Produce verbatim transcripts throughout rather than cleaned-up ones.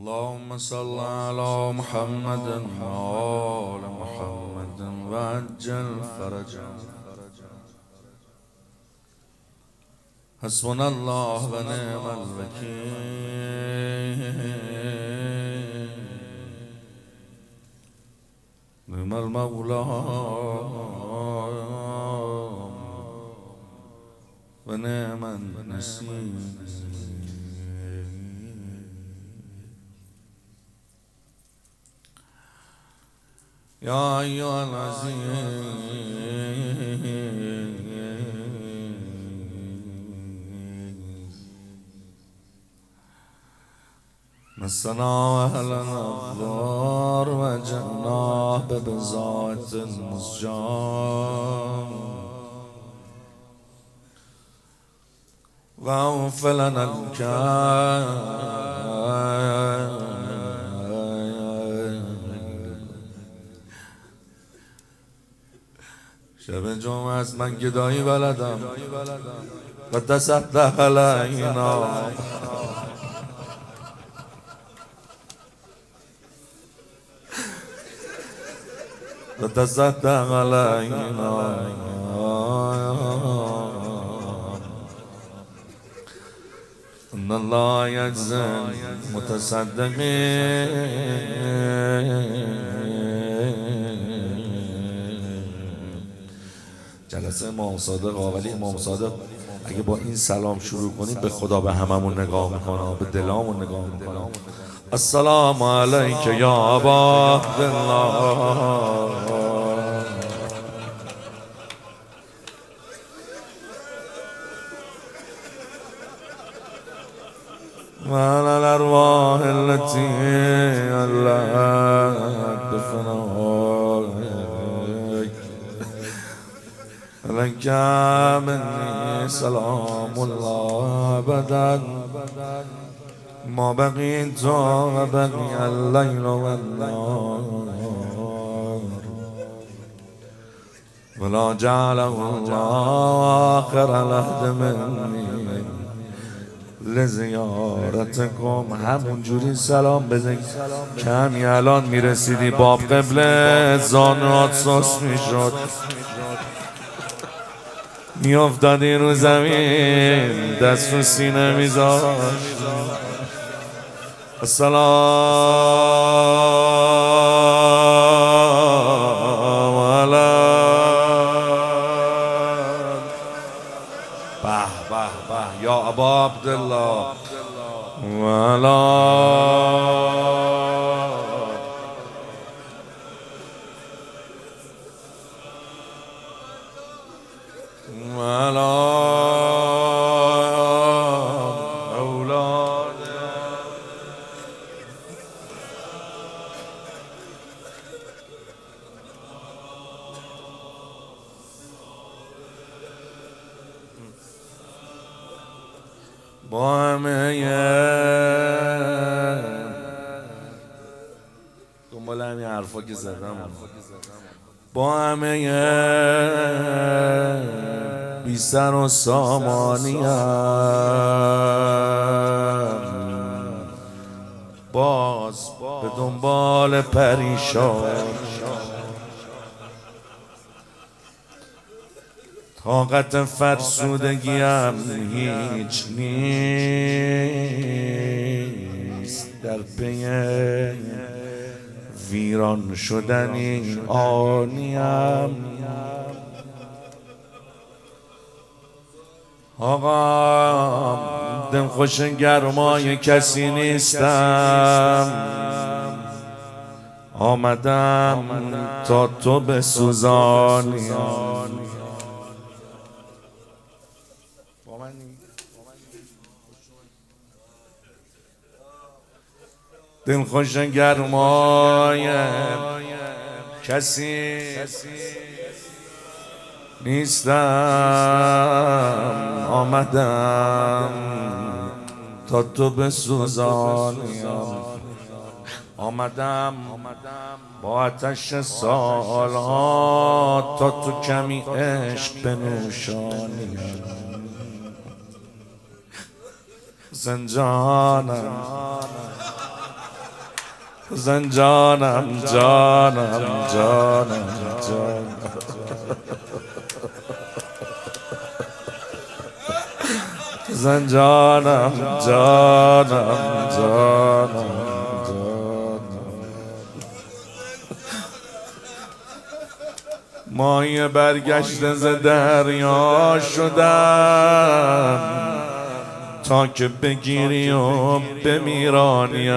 اللهم صل على محمد وآل محمد وعجل فرجهم. حسبنا الله ونعم الوكيل. نعم المولى ونعم النصير. يا أيها العزيز مسنا وأهل الأبرار وجئنا ببضاعة مزجاة واغفر لنا الكافر. شب جمعه است من گدایی بلدم و تصدق علینا و تصدق علینا ان الله یجزی المتصدقین. جلسه امام صادق ولی امام صادق اگه با این سلام شروع کنیم به خدا به هممون نگاه میکنه، به دلامون نگاه میکنه. السلام علیک یا ابا عبدالله و علی الارواح التي علت بفنائک لك مني سلام الله أبدا ما بقيت وبقي الليل والنهار ولا جعله الله آخر العهد مني لزیارتکم. همون جوری سلام بزن کمی الان میرسیدی باب قبله زانوات سوس میشد، میافتادی رو زمین دست رو سینه میذاشت. السلام علیکم. به به به یا ابا عبدالله و علی با همه دنبال همین حرفا که زدم با همه بی سر و سامانیم باز به دنبال پریشان طاقت فرسودگیم هیچ نیست در پی ویران شدنی آنیم. آقا دلخوش گرمای کسی نیستم، آمدم تا تو بسوزانیم. دلخوش گرمای کسی نیستم، آمدم تا تو بسوزانیم. آمدم با آتش سالات تا تو کمی عشق بنوشانیم. زنجانم زن جانم جانم جانم جانم زن جانم جانم جانم ماهی برگشته ز دریا شدم تا که بگیری و بمیرانیم.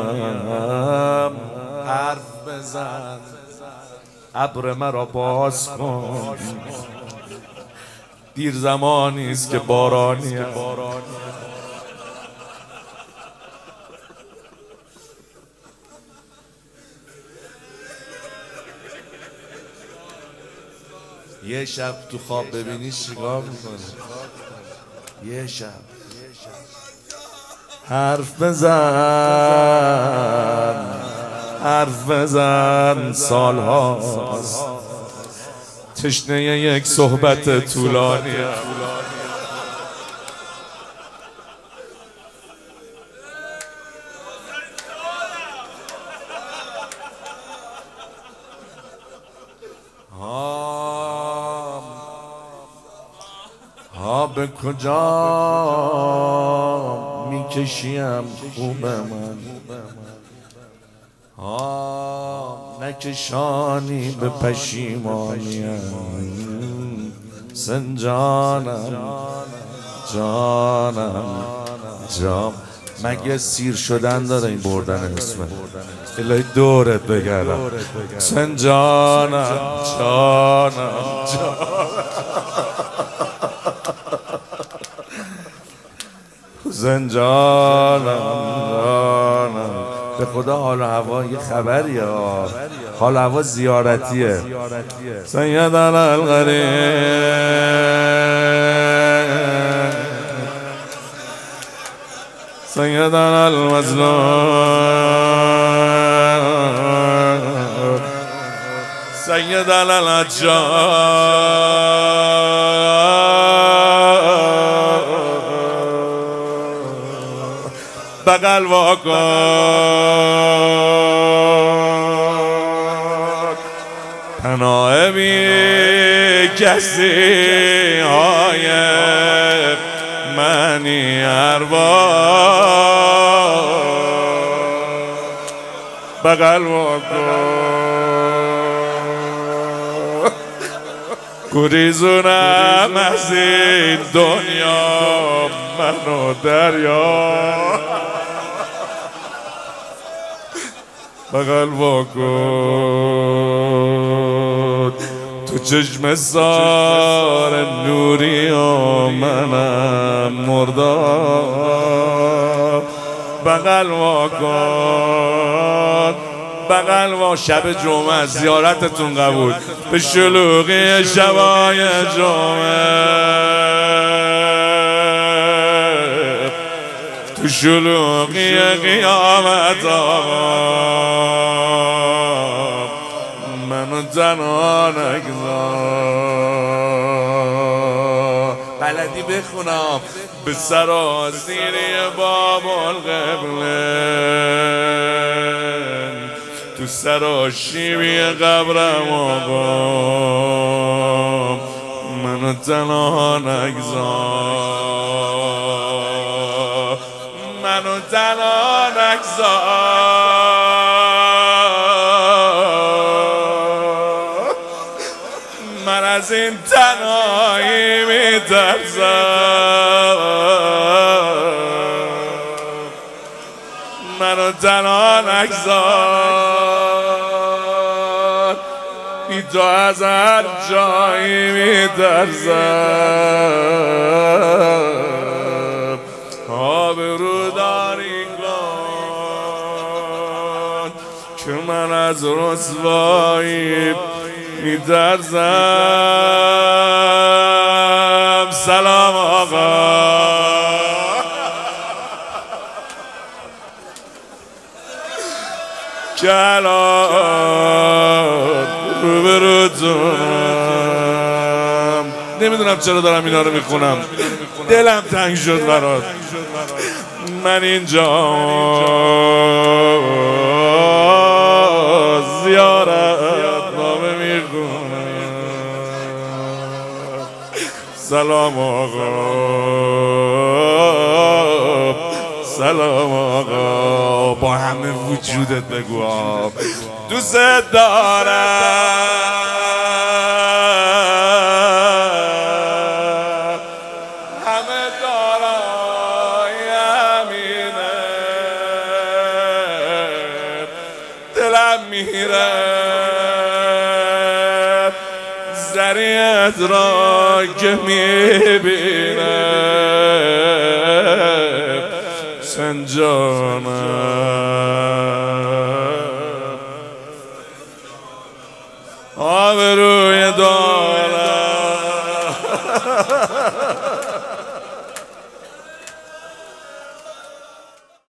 حرف بزن ابر مرا باز کن، دیر زمانی است که بارانیم. یه شب تو خواب ببینی چیکار میکنی؟ یه شب حرف بزن حرف بزن سالهاست تشنه یک صحبت طولانی. ها به کجا میکشیم خوب من، ها نکشانی به پشیمانیم. سن جانم جانم جام مگه سیر شدن داره این بردن اسمه؟ الهی دورت بگردم. سن جانم جانم جانم زن جانم جانم. به خدا حال و هوا یه خبریه، حال و هوا زیارتیه. سیدنا الغریب سیدنا المظلوم سیدنا العجاب بغل واکن پناه بی کسی های منی ارباب بغل واکن گریزونم از این دنیا منو دریا بغل واکن تو چشم سار نوری و منم مردار بغل واکن بغل واکن. شب جمعه زیارتتون قبول به شلوغی شبای جمعه تو شلوغی قیامت آقا منو تنها نگذار. بلدی بخونم به سرازیری باب القبله تو سراشیبی قبرم آقا منو تنها نگذار منو تنها نگذار. من از این تنهایی میترسم منو تنها نگذار. بی تو از هر جایی میترسم آبروداری کن که من از رسوایی میترسم. سلام آقا کلام روبروتونم. نمیدونم چرا دارم اینا رو میخونم، دلم تنگ شد برات. من اینجا سلام آقا، سلام آقا، با همه وجودت بگو دوست دارم، همه دارای همینه، دلم میره زریعت را که میبینه سنجانم آبروی دارم